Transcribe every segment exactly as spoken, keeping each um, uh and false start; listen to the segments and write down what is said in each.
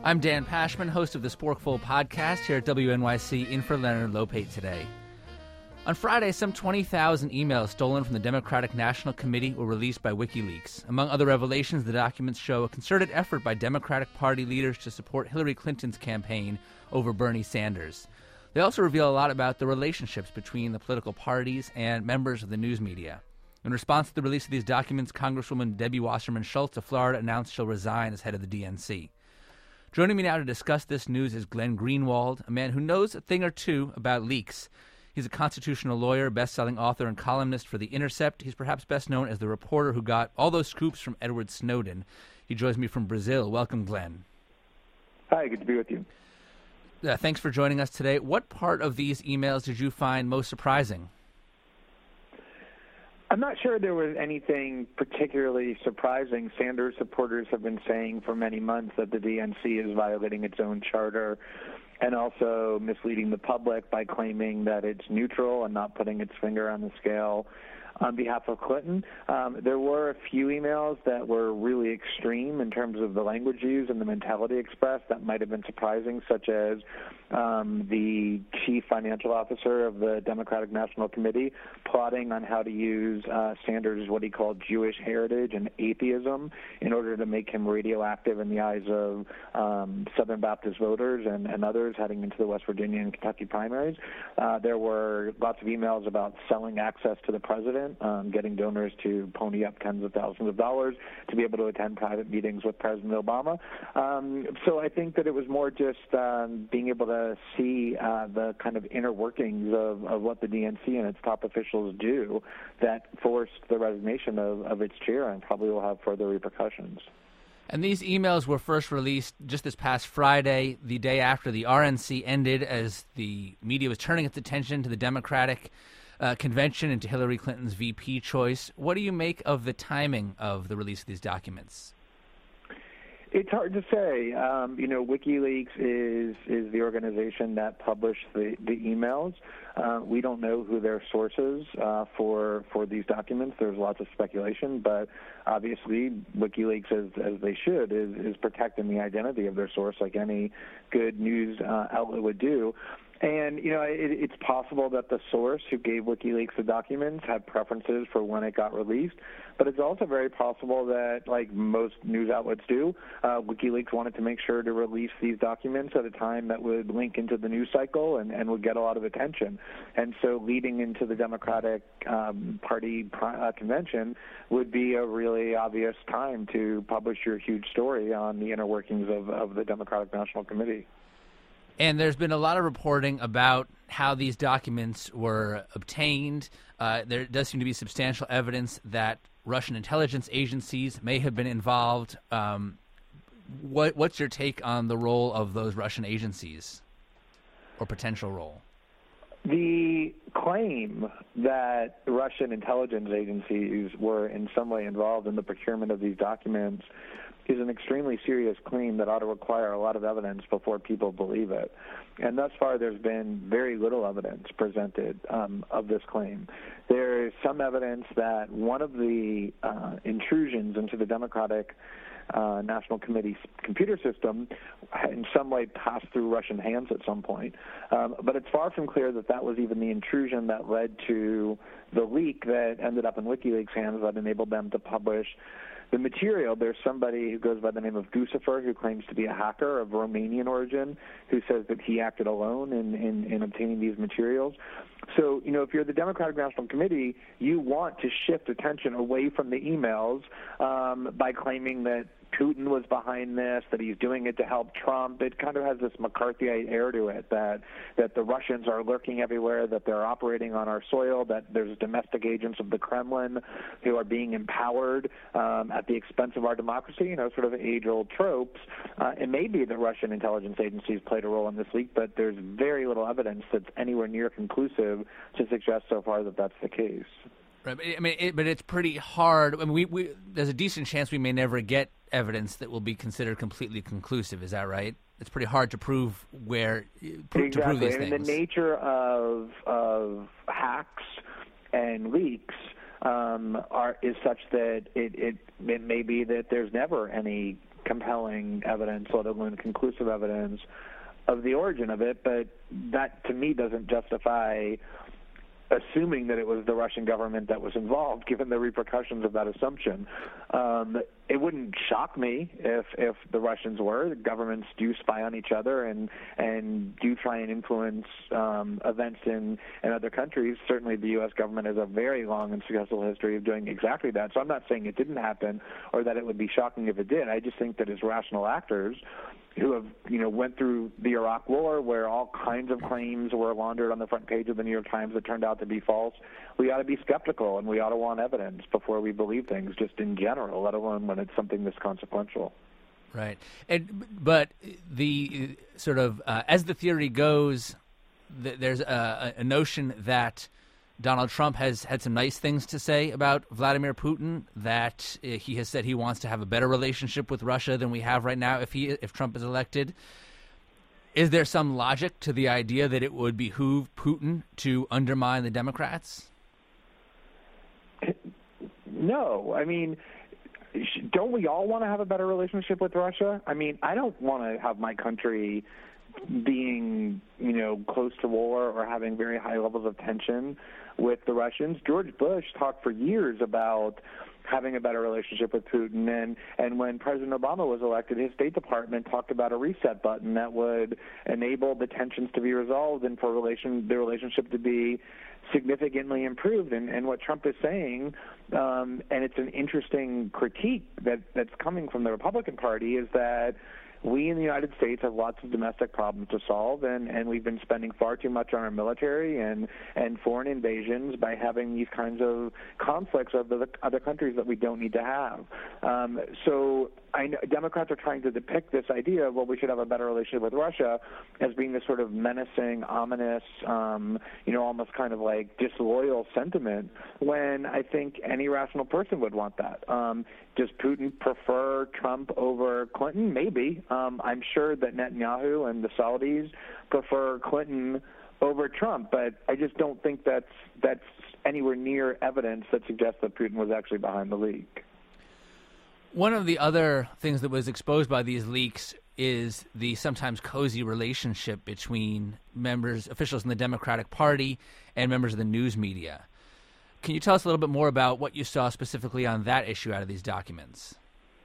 I'm Dan Pashman, host of the Sporkful podcast here at W N Y C, in for Leonard Lopate today. On Friday, some twenty thousand emails stolen from the Democratic National Committee were released by WikiLeaks. Among other revelations, the documents show a concerted effort by Democratic Party leaders to support Hillary Clinton's campaign over Bernie Sanders. They also reveal a lot about the relationships between the political parties and members of the news media. In response to the release of these documents, Congresswoman Debbie Wasserman Schultz of Florida announced she'll resign as head of the D N C. Joining me now to discuss this news is Glenn Greenwald, a man who knows a thing or two about leaks. He's a constitutional lawyer, best-selling author, and columnist for The Intercept. He's perhaps best known as the reporter who got all those scoops from Edward Snowden. He joins me from Brazil. Welcome, Glenn. Hi, good to be with you. Uh, thanks for joining us today. What part of these emails did you find most surprising? I'm not sure there was anything particularly surprising. Sanders supporters have been saying for many months that the D N C is violating its own charter and also misleading the public by claiming that it's neutral and not putting its finger on the scale on behalf of Clinton. Um, there were a few emails that were really extreme in terms of the language used and the mentality expressed that might have been surprising, such as um, the chief financial officer of the Democratic National Committee plotting on how to use uh, Sanders' what he called Jewish heritage and atheism in order to make him radioactive in the eyes of um, Southern Baptist voters and, and others heading into the West Virginia and Kentucky primaries. Uh, there were lots of emails about selling access to the president, Um, getting donors to pony up tens of thousands of dollars to be able to attend private meetings with President Obama. Um, so I think that it was more just um, being able to see uh, the kind of inner workings of, of what the D N C and its top officials do that forced the resignation of, of its chair and probably will have further repercussions. And these emails were first released just this past Friday, the day after the R N C ended, as the media was turning its attention to the Democratic Uh, convention and to Hillary Clinton's V P choice. What do you make of the timing of the release of these documents? It's hard to say. Um, you know, WikiLeaks is is the organization that published the, the emails. Uh, we don't know who their sources uh, for for these documents. There's lots of speculation, but obviously WikiLeaks, as, as they should, is, is protecting the identity of their source like any good news uh, outlet would do. And, you know, it, it's possible that the source who gave WikiLeaks the documents had preferences for when it got released, but it's also very possible that, like most news outlets do, uh, WikiLeaks wanted to make sure to release these documents at a time that would link into the news cycle and, and would get a lot of attention. And so leading into the Democratic um, Party uh, convention would be a really obvious time to publish your huge story on the inner workings of, of the Democratic National Committee. And there's been a lot of reporting about how these documents were obtained. Uh, there does seem to be substantial evidence that Russian intelligence agencies may have been involved. Um, what, what's your take on the role of those Russian agencies, or potential role? The claim that Russian intelligence agencies were in some way involved in the procurement of these documents is an extremely serious claim that ought to require a lot of evidence before people believe it. And thus far, there's been very little evidence presented um, of this claim. There is some evidence that one of the uh, intrusions into the Democratic uh, National Committee's computer system in some way passed through Russian hands at some point. Um, but it's far from clear that that was even the intrusion that led to the leak that ended up in WikiLeaks' hands that enabled them to publish the material. There's somebody who goes by the name of Guccifer, who claims to be a hacker of Romanian origin, who says that he acted alone in, in, in obtaining these materials. So, you know, if you're the Democratic National Committee, you want to shift attention away from the emails um, by claiming that Putin was behind this, that he's doing it to help Trump. It kind of has this McCarthyite air to it, that that the Russians are lurking everywhere, that they're operating on our soil, that there's domestic agents of the Kremlin who are being empowered um, at the expense of our democracy, you know, sort of age-old tropes. Uh, it may be that Russian intelligence agencies played a role in this leak, but there's very little evidence that's anywhere near conclusive to suggest so far that that's the case. Right, I mean, it, but it's pretty hard. I mean, we, we there's a decent chance we may never get evidence that will be considered completely conclusive. Is that right? It's pretty hard to prove where exactly. to prove these I mean, things. The nature of of hacks and leaks um, are is such that it, it it may be that there's never any compelling evidence, let alone conclusive evidence, of the origin of it. But that, to me, doesn't justify assuming that it was the Russian government that was involved, given the repercussions of that assumption. Um, it wouldn't shock me if if the Russians were. The governments do spy on each other and and do try and influence um, events in, in other countries. Certainly the U S government has a very long and successful history of doing exactly that. So I'm not saying it didn't happen or that it would be shocking if it did. I just think that as rational actors who have, you know, went through the Iraq War where all kinds of claims were laundered on the front page of the New York Times that turned out to be false, we ought to be skeptical and we ought to want evidence before we believe things, just in general, let alone when it's something this consequential. Right. And, but the sort of, uh, as the theory goes, th- there's a, a notion that Donald Trump has had some nice things to say about Vladimir Putin, that uh, he has said he wants to have a better relationship with Russia than we have right now if he if Trump is elected. Is there some logic to the idea that it would behoove Putin to undermine the Democrats? No. I mean, don't we all want to have a better relationship with Russia? I mean, I don't want to have my country being, you know, close to war or having very high levels of tension with the Russians. George Bush talked for years about having a better relationship with Putin, and, and when President Obama was elected, his State Department talked about a reset button that would enable the tensions to be resolved and for relation the relationship to be significantly improved. And, and what Trump is saying, um, and it's an interesting critique that, that's coming from the Republican Party, is that we in the United States have lots of domestic problems to solve, and, and we've been spending far too much on our military and, and foreign invasions by having these kinds of conflicts with other, other countries that we don't need to have. Um, so I know Democrats are trying to depict this idea of, well, we should have a better relationship with Russia as being this sort of menacing, ominous, um, you know, almost kind of like disloyal sentiment, when I think any rational person would want that. Um, does Putin prefer Trump over Clinton? Maybe. Um, I'm sure that Netanyahu and the Saudis prefer Clinton over Trump, but I just don't think that's that's anywhere near evidence that suggests that Putin was actually behind the leak. One of the other things that was exposed by these leaks is the sometimes cozy relationship between members, officials in the Democratic Party and members of the news media. Can you tell us a little bit more about what you saw specifically on that issue out of these documents?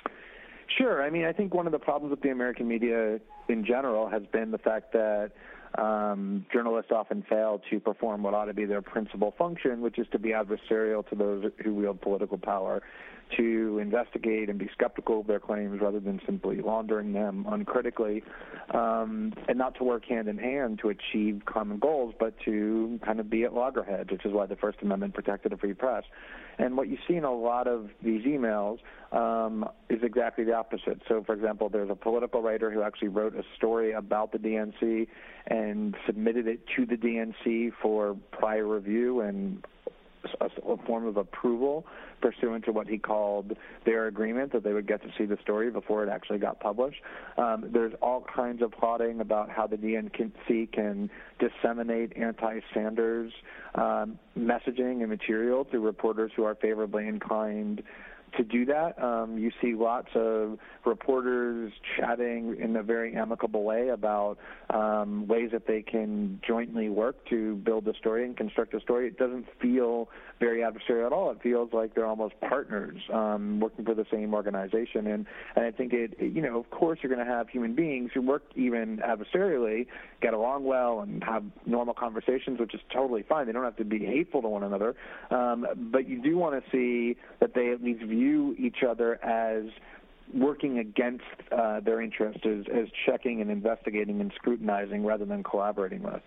Sure. I mean, I think one of the problems with the American media in general has been the fact that um, journalists often fail to perform what ought to be their principal function, which is to be adversarial to those who wield political power, to investigate and be skeptical of their claims rather than simply laundering them uncritically, um, and not to work hand in hand to achieve common goals, but to kind of be at loggerheads, which is why the First Amendment protected a free press. And what you see in a lot of these emails um, is exactly the opposite. So, for example, there's a political writer who actually wrote a story about the D N C and submitted it to the D N C for prior review and a, a form of approval pursuant to what he called their agreement that they would get to see the story before it actually got published. Um, there's all kinds of plotting about how the D N C can disseminate anti-Sanders um, messaging and material to reporters who are favorably inclined to do that. Um, you see lots of reporters chatting in a very amicable way about um, ways that they can jointly work to build a story and construct a story. It doesn't feel very adversarial at all. It feels like they're almost partners um, working for the same organization. And, and I think, it, it, you know, of course you're going to have human beings who work even adversarially, get along well, and have normal conversations, which is totally fine. They don't have to be hateful to one another. Um, but you do want to see that they at least view each other as working against uh, their interests, as, as checking and investigating and scrutinizing rather than collaborating with.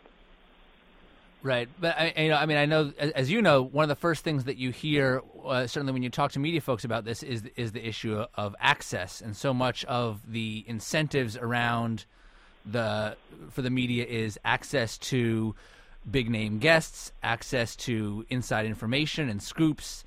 Right, but I, you know, I mean, I know, as you know, one of the first things that you hear, uh, certainly when you talk to media folks about this, is is the issue of access, and so much of the incentives around the for the media is access to big name guests, access to inside information and scoops.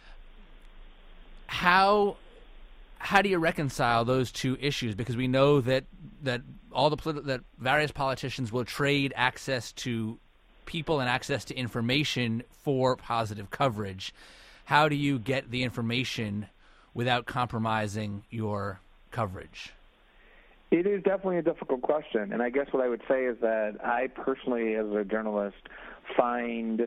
How how do you reconcile those two issues? Because we know that that all the politi- that various politicians will trade access to people and access to information for positive coverage. How do you get the information without compromising your coverage? It is definitely a difficult question, and I guess what I would say is that I personally, as a journalist, find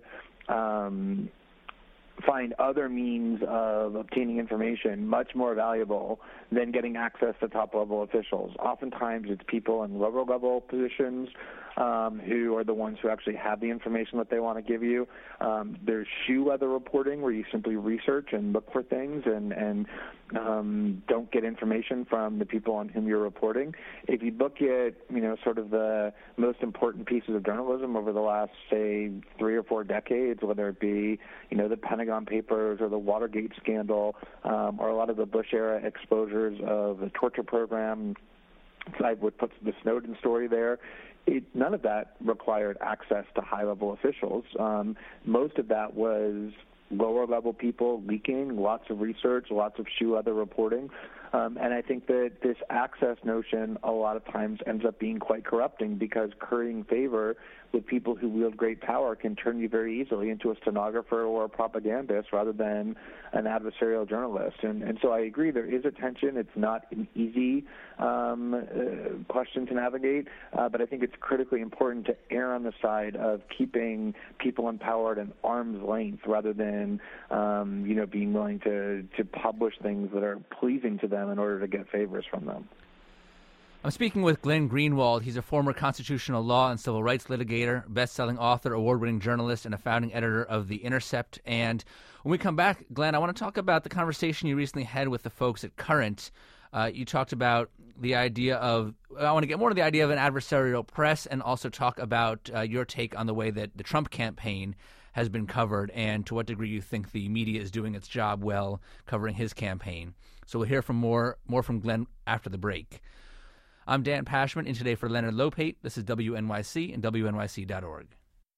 um, find other means of obtaining information much more valuable than getting access to top-level officials. Oftentimes, it's people in lower-level positions um, who are the ones who actually have the information that they want to give you. Um, there's shoe leather reporting, where you simply research and look for things and, and um, don't get information from the people on whom you're reporting. If you look at, you know, sort of the most important pieces of journalism over the last, say, three or four decades, whether it be, you know, the Pentagon Papers or the Watergate scandal, um, or a lot of the Bush-era exposures of the torture program, I would put the Snowden story there. It, none of that required access to high-level officials. Um, most of that was lower-level people leaking, lots of research, lots of shoe leather reporting. Um, and I think that this access notion a lot of times ends up being quite corrupting, because currying favor with people who wield great power can turn you very easily into a stenographer or a propagandist rather than an adversarial journalist. And, and so I agree, there is a tension. It's not an easy um, uh, question to navigate, uh, but I think it's critically important to err on the side of keeping people in power at an arm's length rather than, um, you know, being willing to, to publish things that are pleasing to them in order to get favors from them. I'm speaking with Glenn Greenwald. He's a former constitutional law and civil rights litigator, best-selling author, award-winning journalist, and a founding editor of The Intercept. And when we come back, Glenn, I want to talk about the conversation you recently had with the folks at Current. Uh, you talked about the idea of, I want to get more to the idea of an adversarial press, and also talk about uh, your take on the way that the Trump campaign has been covered and to what degree you think the media is doing its job well covering his campaign. So we'll hear from more, more from Glenn after the break. I'm Dan Pashman, in today for Leonard Lopate. This is W N Y C and W N Y C dot org.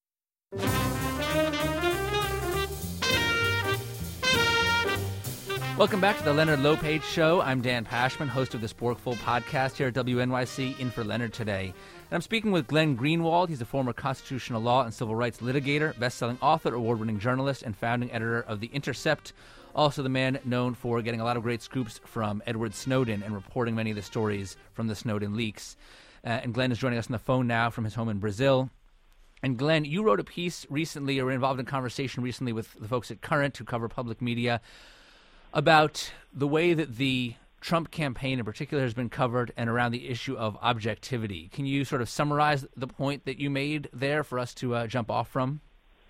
Welcome back to the Leonard Lopate Show. I'm Dan Pashman, host of the Sporkful podcast here at W N Y C, in for Leonard today. And I'm speaking with Glenn Greenwald. He's a former constitutional law and civil rights litigator, best-selling author, award-winning journalist, and founding editor of The Intercept. Also the man known for getting a lot of great scoops from Edward Snowden and reporting many of the stories from the Snowden leaks. Uh, and Glenn is joining us on the phone now from his home in Brazil. And Glenn, you wrote a piece recently, or were involved in a conversation recently with the folks at Current who cover public media, about the way that the Trump campaign in particular has been covered and around the issue of objectivity. Can you sort of summarize the point that you made there for us to uh, jump off from?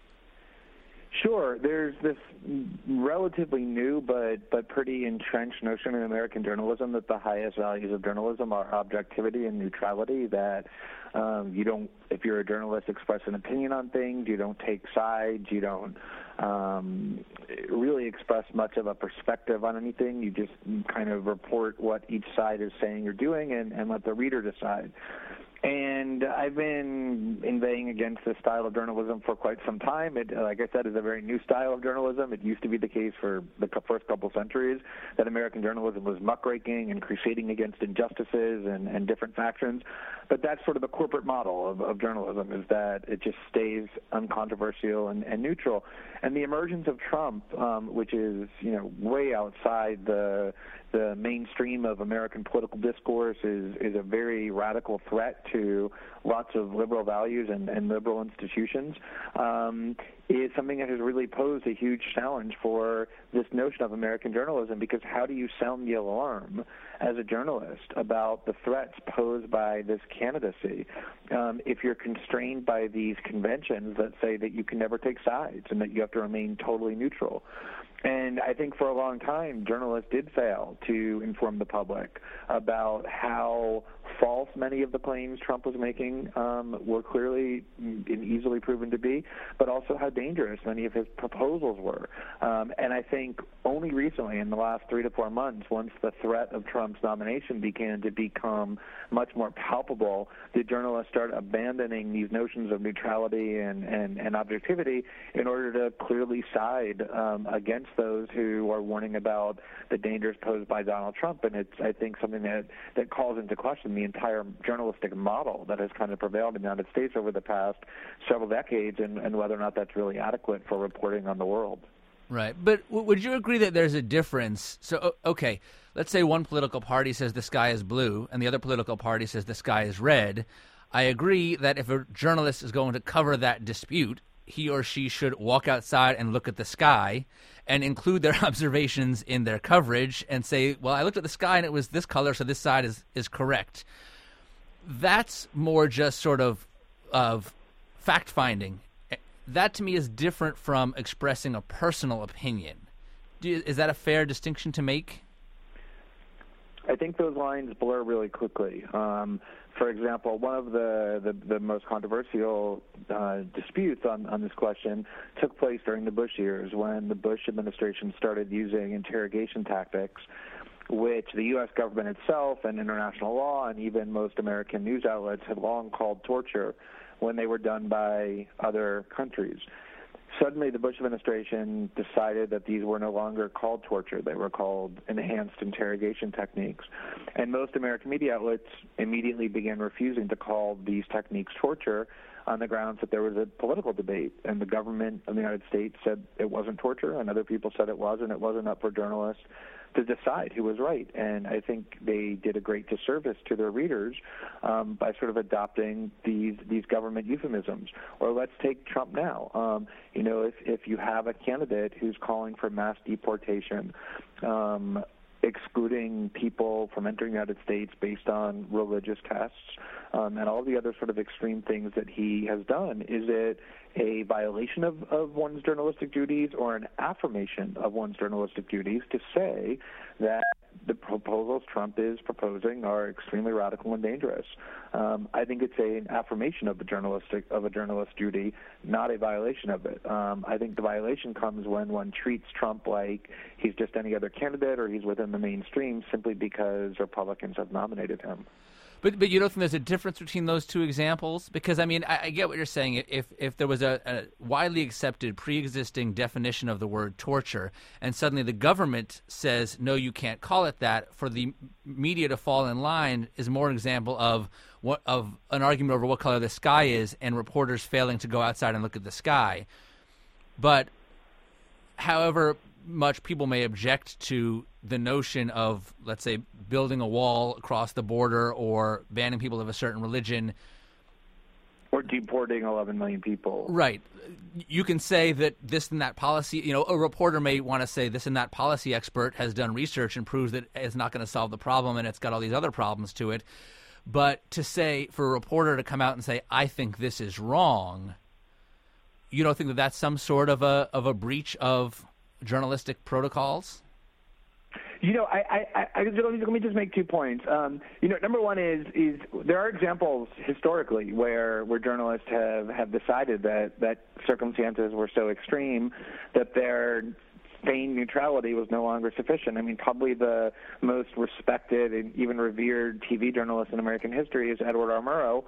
Sure. There's this relatively new but but pretty entrenched notion in American journalism that the highest values of journalism are objectivity and neutrality, that um, you don't, if you're a journalist, express an opinion on things, you don't take sides, you don't um, really express much of a perspective on anything, you just kind of report what each side is saying or doing and, and let the reader decide. And I've been inveighing against this style of journalism for quite some time. It, like I said, is a very new style of journalism. It used to be the case for the first couple centuries that American journalism was muckraking and crusading against injustices and, and different factions. But that's sort of the corporate model of, of journalism, is that it just stays uncontroversial and, and neutral. And the emergence of Trump, um, which is, you know, way outside the the mainstream of American political discourse, is, is a very radical threat to lots of liberal values and, and liberal institutions, um, is something that has really posed a huge challenge for this notion of American journalism, because how do you sound the alarm as a journalist about the threats posed by this candidacy um, if you're constrained by these conventions that say that you can never take sides and that you have to remain totally neutral? And I think for a long time, journalists did fail to inform the public about how false many of the claims Trump was making um, were clearly and easily proven to be, but also how dangerous many of his proposals were. Um, and I think only recently, in the last three to four months, once the threat of Trump's nomination began to become much more palpable, the journalists started abandoning these notions of neutrality and, and, and objectivity in order to clearly side um, against those who are warning about the dangers posed by Donald Trump. And it's, I think, something that, that calls into question the entire journalistic model that has kind of prevailed in the United States over the past several decades, and, and whether or not that's really adequate for reporting on the world. Right. But w- would you agree that there's a difference? So, okay, let's say one political party says the sky is blue and the other political party says the sky is red. I agree that if a journalist is going to cover that dispute, he or she should walk outside and look at the sky and include their observations in their coverage and say, well, I looked at the sky and it was this color, so this side is, is correct. That's more just sort of of fact-finding. That, to me, is different from expressing a personal opinion. Do you, is that a fair distinction to make? I think those lines blur really quickly. Um, for example, one of the, the, the most controversial uh, disputes on, on this question took place during the Bush years when the Bush administration started using interrogation tactics, which the U S government itself and international law and even most American news outlets had long called torture when they were done by other countries. Suddenly, the Bush administration decided that these were no longer called torture. They were called enhanced interrogation techniques. And most American media outlets immediately began refusing to call these techniques torture on the grounds that there was a political debate. And the government of the United States said it wasn't torture, and other people said it was, and it wasn't up for journalists to decide who was right. And I think they did a great disservice to their readers um, by sort of adopting these these government euphemisms. Or let's take Trump now. Um, you know, if, if you have a candidate who's calling for mass deportation, um, excluding people from entering the United States based on religious tests, um, and all the other sort of extreme things that he has done, is it a violation of, of one's journalistic duties or an affirmation of one's journalistic duties to say that the proposals Trump is proposing are extremely radical and dangerous? Um, I think it's a, an affirmation of the journalistic of a journalist's duty, not a violation of it. Um, I think the violation comes when one treats Trump like he's just any other candidate or he's within the mainstream simply because Republicans have nominated him. But but you don't think there's a difference between those two examples? Because, I mean, I, I get what you're saying. If if there was a, a widely accepted pre-existing definition of the word torture, and suddenly the government says, no, you can't call it that, for the media to fall in line is more an example of what of an argument over what color the sky is and reporters failing to go outside and look at the sky. But however much people may object to the notion of, let's say, building a wall across the border or banning people of a certain religion. Or deporting eleven million people. Right. You can say that this and that policy, you know, a reporter may want to say this and that policy expert has done research and proves that it's not going to solve the problem and it's got all these other problems to it. But to say, for a reporter to come out and say, I think this is wrong, you don't think that that's some sort of a of a breach of journalistic protocols? You know, I, I, I let me just make two points. Um, you know, number one is is there are examples historically where where journalists have, have decided that, that circumstances were so extreme that their feigned neutrality was no longer sufficient. I mean, probably the most respected and even revered T V journalist in American history is Edward R. Murrow,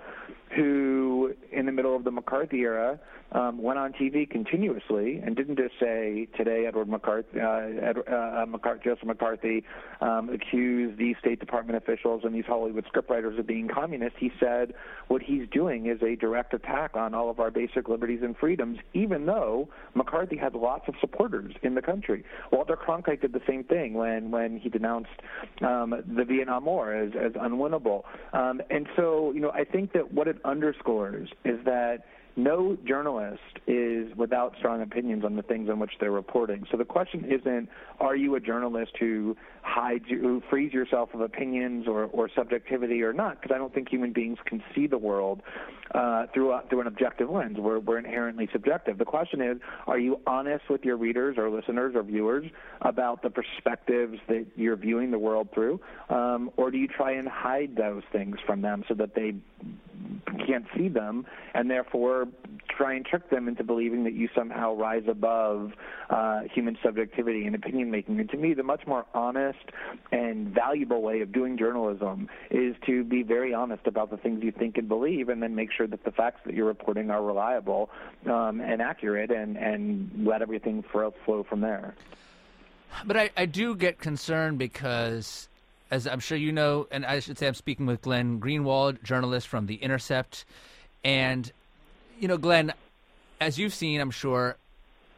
who, in the middle of the McCarthy era, um, went on T V continuously and didn't just say, today Edward McCarthy, uh, Ed, uh, McCarthy Joseph McCarthy um, accused these State Department officials and these Hollywood scriptwriters of being communist. He said what he's doing is a direct attack on all of our basic liberties and freedoms, even though McCarthy had lots of supporters in the country. Walter Cronkite did the same thing when, when he denounced um, the Vietnam War as, as unwinnable. Um, and so, you know, I think that what it underscores is that no journalist is without strong opinions on the things on which they're reporting. So the question isn't, are you a journalist who hides, who frees yourself of opinions or, or subjectivity or not? Because I don't think human beings can see the world uh, through a, through an objective lens. We're, we're inherently subjective. The question is, are you honest with your readers or listeners or viewers about the perspectives that you're viewing the world through? Um, or do you try and hide those things from them so that they can't see them, and therefore try and trick them into believing that you somehow rise above uh, human subjectivity and opinion making? And to me, the much more honest and valuable way of doing journalism is to be very honest about the things you think and believe, and then make sure that the facts that you're reporting are reliable um, and accurate, and, and let everything flow from there. But I, I do get concerned because, as I'm sure you know, and I should say I'm speaking with Glenn Greenwald, journalist from The Intercept. And, you know, Glenn, as you've seen, I'm sure,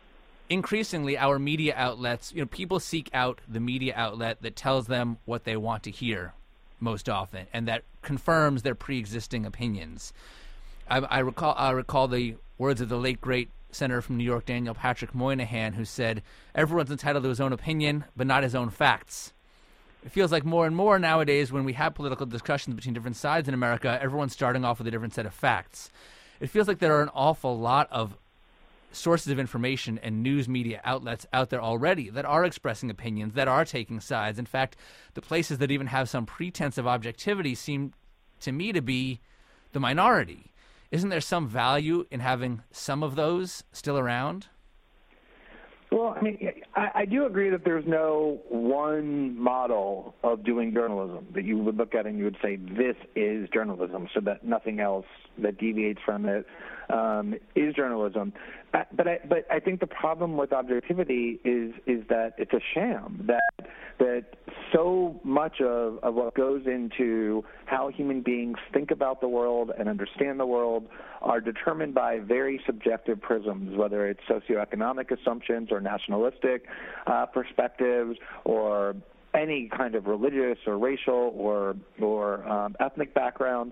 increasingly our media outlets, you know, people seek out the media outlet that tells them what they want to hear most often and that confirms their pre-existing opinions. I, I recall I recall the words of the late, great Senator from New York, Daniel Patrick Moynihan, who said, everyone's entitled to his own opinion, but not his own facts. It feels like more and more nowadays when we have political discussions between different sides in America, everyone's starting off with a different set of facts. It feels like there are an awful lot of sources of information and news media outlets out there already that are expressing opinions, that are taking sides. In fact, the places that even have some pretense of objectivity seem to me to be the minority. Isn't there some value in having some of those still around? Well, I mean, I, I do agree that there's no one model of doing journalism that you would look at and you would say, this is journalism, so that nothing else that deviates from it um, is journalism. Uh, but I, but I think the problem with objectivity is is that it's a sham, that that so much of, of what goes into how human beings think about the world and understand the world are determined by very subjective prisms, whether it's socioeconomic assumptions or nationalistic uh, perspectives or any kind of religious or racial or or um, ethnic background.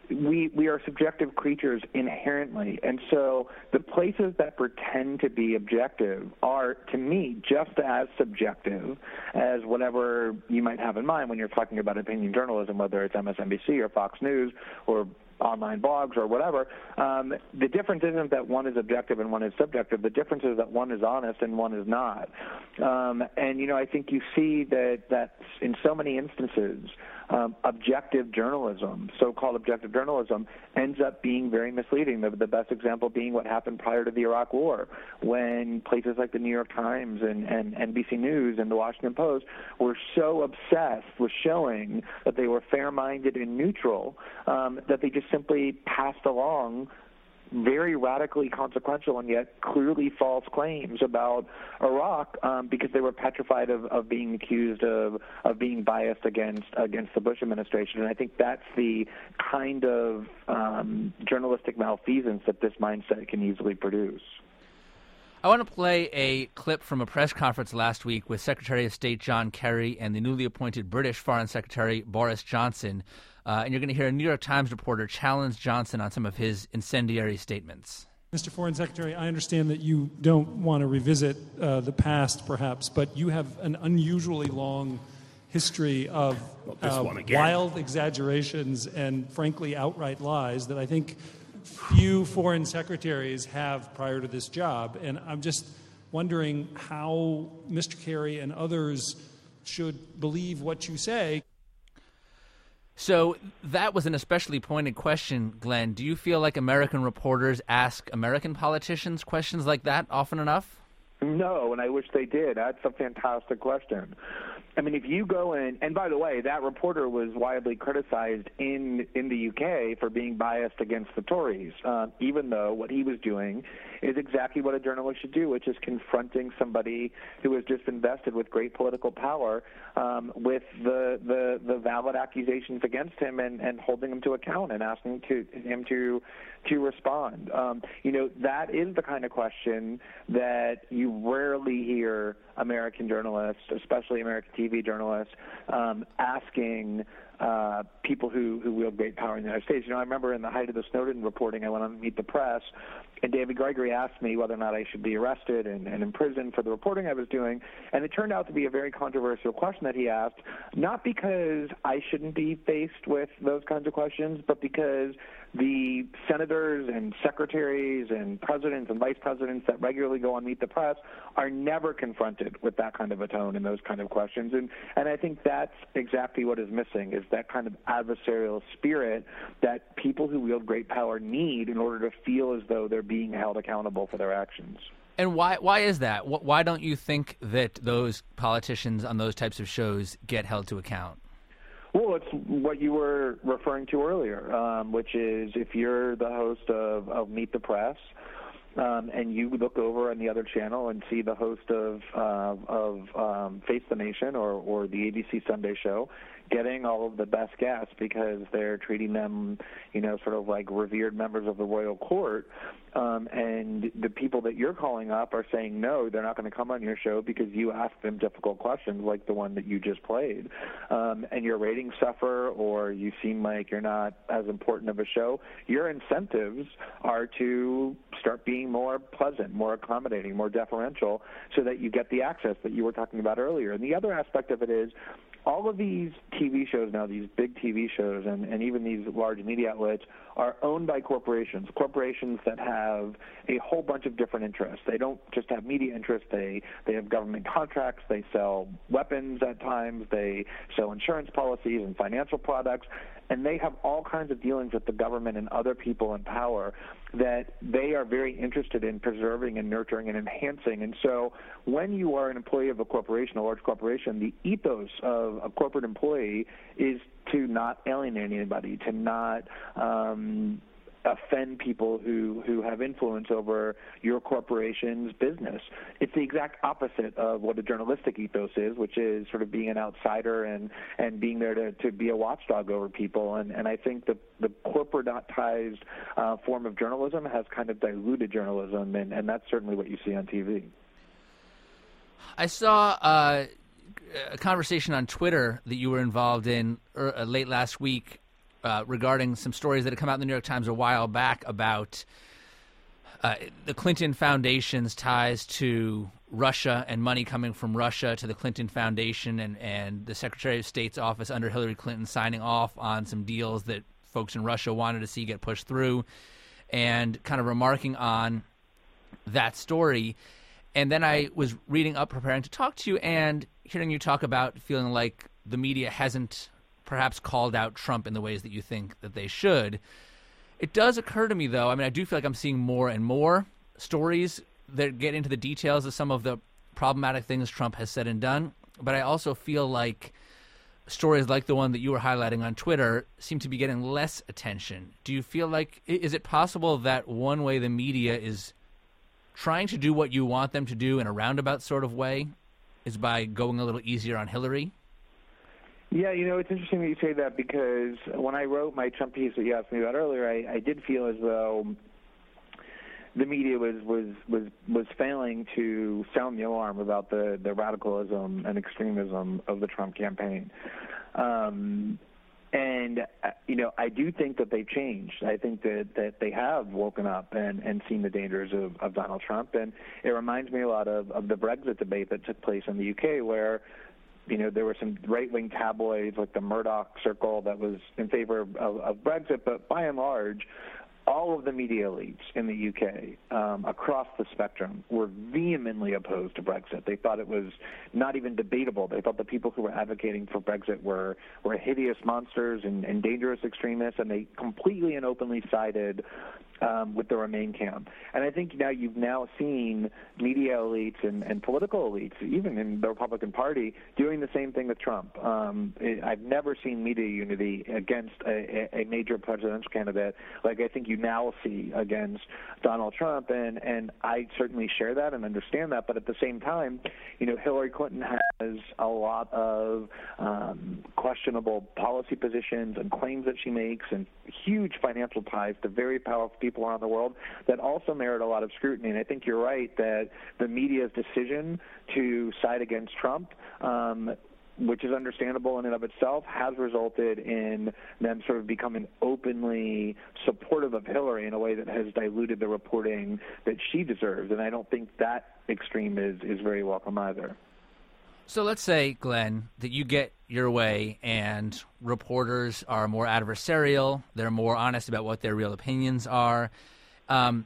We we are subjective creatures inherently, and so the places that pretend to be objective are, to me, just as subjective as whatever you might have in mind when you're talking about opinion journalism, whether it's M S N B C or Fox News or online blogs or whatever. Um, the difference isn't that one is objective and one is subjective. The difference is that one is honest and one is not. Um, and, you know, I think you see that, that in so many instances, um, objective journalism, so-called objective journalism, ends up being very misleading. The, the best example being what happened prior to the Iraq War, when places like the New York Times and, and N B C News and the Washington Post were so obsessed with showing that they were fair-minded and neutral um, that they just simply passed along very radically consequential and yet clearly false claims about Iraq um, because they were petrified of, of being accused of, of being biased against against the Bush administration. And I think that's the kind of um, journalistic malfeasance that this mindset can easily produce. I want to play a clip from a press conference last week with Secretary of State John Kerry and the newly appointed British Foreign Secretary Boris Johnson. Uh, and you're going to hear a New York Times reporter challenge Johnson on some of his incendiary statements. Mister Foreign Secretary, I understand that you don't want to revisit uh, the past, perhaps, but you have an unusually long history of uh, wild exaggerations and, frankly, outright lies that I think few foreign secretaries have prior to this job. And I'm just wondering how Mister Kerry and others should believe what you say. So that was an especially pointed question, Glenn. Do you feel like American reporters ask American politicians questions like that often enough? No, and I wish they did. That's a fantastic question. I mean, if you go in, and by the way, that reporter was widely criticized in in the U K for being biased against the Tories, uh, even though what he was doing is exactly what a journalist should do, which is confronting somebody who has just invested with great political power um, with the, the the valid accusations against him and, and holding him to account and asking to, him to to respond. Um, you know, that is the kind of question that you rarely hear American journalists, especially American T V journalists, um, asking uh, people who, who wield great power in the United States. You know, I remember in the height of the Snowden reporting, I went on to Meet the Press, and David Gregory asked me whether or not I should be arrested and, and imprisoned for the reporting I was doing, and it turned out to be a very controversial question that he asked, not because I shouldn't be faced with those kinds of questions, but because the senators and secretaries and presidents and vice presidents that regularly go on Meet the Press are never confronted with that kind of a tone and those kind of questions. And, and I think that's exactly what is missing, is that kind of adversarial spirit that people who wield great power need in order to feel as though they're being held accountable for their actions. And why why is that? Why don't you think that those politicians on those types of shows get held to account? Well, it's what you were referring to earlier, um, which is if you're the host of, of Meet the Press um, and you look over on the other channel and see the host of uh, of um, Face the Nation or, or the A B C Sunday Show getting all of the best guests because they're treating them, you know, sort of like revered members of the royal court, Um, and the people that you're calling up are saying, no, they're not going to come on your show because you asked them difficult questions like the one that you just played. Um, and your ratings suffer, or you seem like you're not as important of a show, your incentives are to start being more pleasant, more accommodating, more deferential, so that you get the access that you were talking about earlier. And the other aspect of it is, all of these T V shows now, these big T V shows, and, and even these large media outlets are owned by corporations, corporations that have a whole bunch of different interests. They don't just have media interests. They, they have government contracts. They sell weapons at times. They sell insurance policies and financial products. And they have all kinds of dealings with the government and other people in power that they are very interested in preserving and nurturing and enhancing. And so when you are an employee of a corporation, a large corporation, the ethos of a corporate employee is to not alienate anybody, to not um, offend people who, who have influence over your corporation's business. It's the exact opposite of what a journalistic ethos is, which is sort of being an outsider and, and being there to, to be a watchdog over people. And, and I think the, the corporatized uh, form of journalism has kind of diluted journalism, and, and that's certainly what you see on T V. I saw uh, a conversation on Twitter that you were involved in er, late last week Uh, regarding some stories that had come out in the New York Times a while back about uh, the Clinton Foundation's ties to Russia and money coming from Russia to the Clinton Foundation, and, and the Secretary of State's office under Hillary Clinton signing off on some deals that folks in Russia wanted to see get pushed through, and kind of remarking on that story. And then I was reading up, preparing to talk to you, and hearing you talk about feeling like the media hasn't perhaps called out Trump in the ways that you think that they should. It does occur to me, though, I mean, I do feel like I'm seeing more and more stories that get into the details of some of the problematic things Trump has said and done, but I also feel like stories like the one that you were highlighting on Twitter seem to be getting less attention. Do you feel like, is it possible that one way the media is trying to do what you want them to do in a roundabout sort of way is by going a little easier on Hillary? Yeah, you know, it's interesting that you say that, because when I wrote my Trump piece that you asked me about earlier, I, I did feel as though the media was, was, was, was failing to sound the alarm about the, the radicalism and extremism of the Trump campaign. Um, and, you know, I do think that they've changed. I think that, that they have woken up and, and seen the dangers of, of Donald Trump. And it reminds me a lot of, of the Brexit debate that took place in the U K, where you know, there were some right-wing tabloids like the Murdoch Circle that was in favor of, of Brexit, but by and large, all of the media elites in the U K um, across the spectrum were vehemently opposed to Brexit. They thought it was not even debatable. They thought the people who were advocating for Brexit were, were hideous monsters and, and dangerous extremists, and they completely and openly sided Um, with the Remain camp. And I think now you've now seen media elites and, and political elites, even in the Republican Party, doing the same thing with Trump. Um, it, I've never seen media unity against a, a major presidential candidate like I think you now see against Donald Trump. And, and I certainly share that and understand that. But at the same time, you know, Hillary Clinton has a lot of um, questionable policy positions and claims that she makes, and huge financial ties to very powerful people people around the world that also merit a lot of scrutiny. And I think you're right that the media's decision to side against Trump, um, which is understandable in and of itself, has resulted in them sort of becoming openly supportive of Hillary in a way that has diluted the reporting that she deserves. And I don't think that extreme is, is very welcome either. So let's say, Glenn, that you get your way and reporters are more adversarial, they're more honest about what their real opinions are. Um,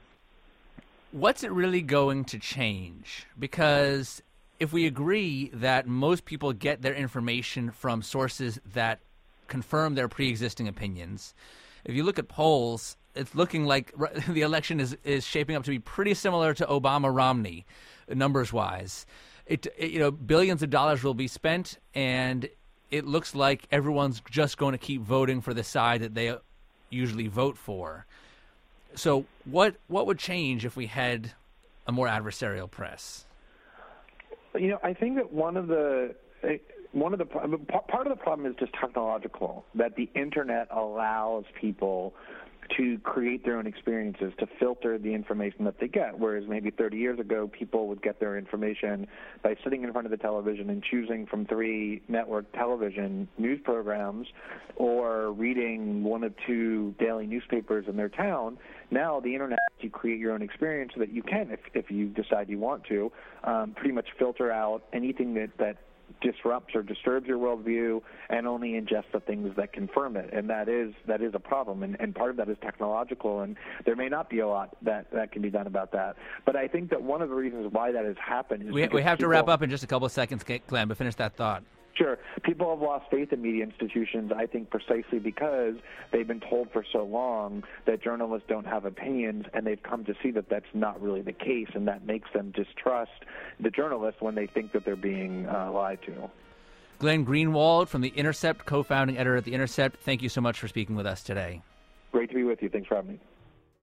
what's it really going to change? Because if we agree that most people get their information from sources that confirm their pre-existing opinions, if you look at polls, it's looking like the election is, is shaping up to be pretty similar to Obama-Romney, numbers-wise. It, it, you know, billions of dollars will be spent, and it looks like everyone's just going to keep voting for the side that they usually vote for. So what what would change if we had a more adversarial press? You know, I think that one of the one of the part of the problem is just technological, that the internet allows people to create their own experiences, to filter the information that they get, whereas maybe thirty years ago, people would get their information by sitting in front of the television and choosing from three network television news programs or reading one of two daily newspapers in their town. Now the internet, you create your own experience so that you can, if, if you decide you want to, um, pretty much filter out anything that, that disrupts or disturbs your worldview and only ingest the things that confirm it. And that is that is a problem. And, and part of that is technological, and there may not be a lot that, that can be done about that. But I think that one of the reasons why that has happened is we, we have people, to wrap up in just a couple of seconds, Glenn, but finish that thought. Sure. People have lost faith in media institutions, I think, precisely because they've been told for so long that journalists don't have opinions, and they've come to see that that's not really the case, and that makes them distrust the journalists when they think that they're being uh, lied to. Glenn Greenwald from The Intercept, co-founding editor at The Intercept, thank you so much for speaking with us today. Great to be with you. Thanks for having me.